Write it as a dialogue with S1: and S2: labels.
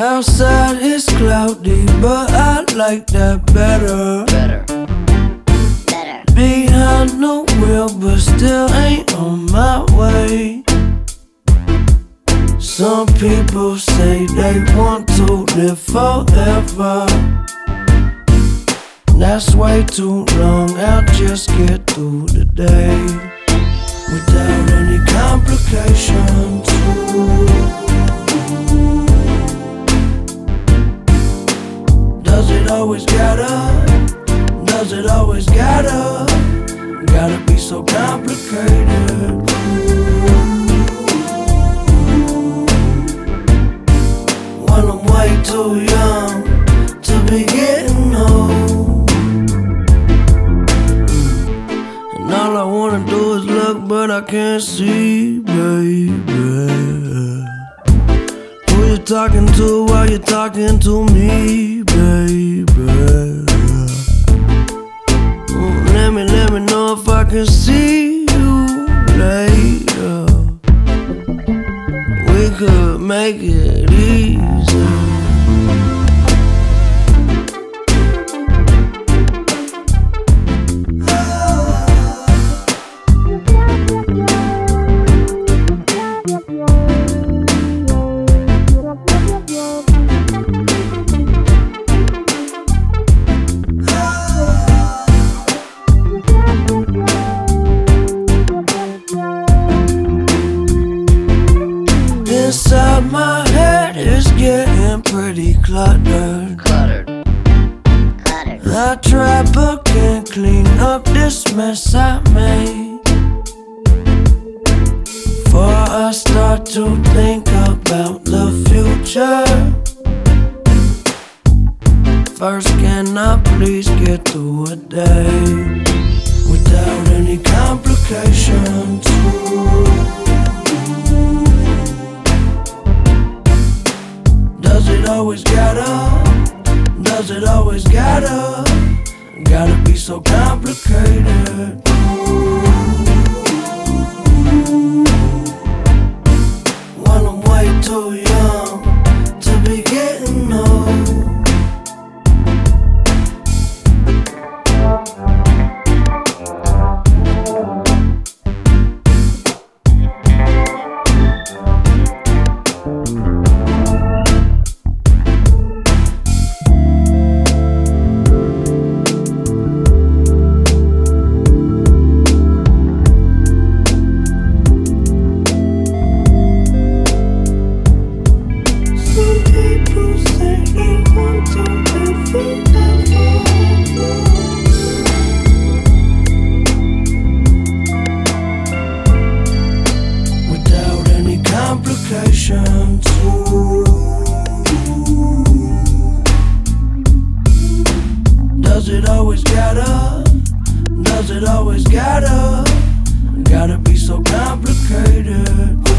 S1: Outside it's cloudy, but I like that better. Behind the wheel, but still ain't on my way. Some people say they want to live forever. That's way too long, I'll just get through the day without any complications. Does it always gotta be so complicated? When I'm way too young to be getting old, and all I wanna do is look, but I can't see, baby. Who you talking to while you're talking to me, baby? Let me know if I can see you later. We could make it easy. Inside my head is getting pretty cluttered. I try but can't clean up this mess I made. Before I start to think about the future, first can I please get through a day without any complications? Does it always gotta be so complicated? When I'm way too young to be getting old. Complications. Does it always gotta be so complicated?